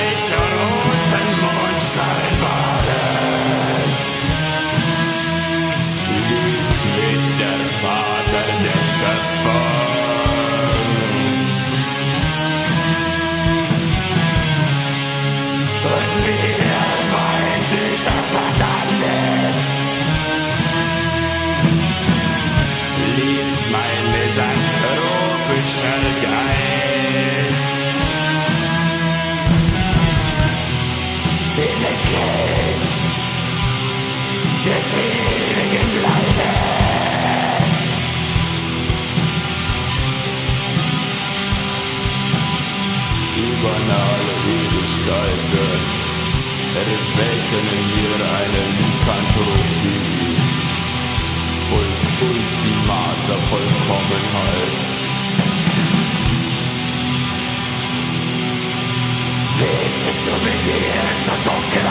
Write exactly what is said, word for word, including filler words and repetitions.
Reich und roten Mondschein badet. Lieblich der Vater der Schöpfung. Und wir mein dieser Vater nicht. Liest mein misanthropischer Geist. In den Kelch des ewigen Leibes. Übernahe Ewigkeiten erwecken in mir eine Lykanthropie und ultimater Vollkommenheit. Wie schickst du mit dir zur Dunkelheit?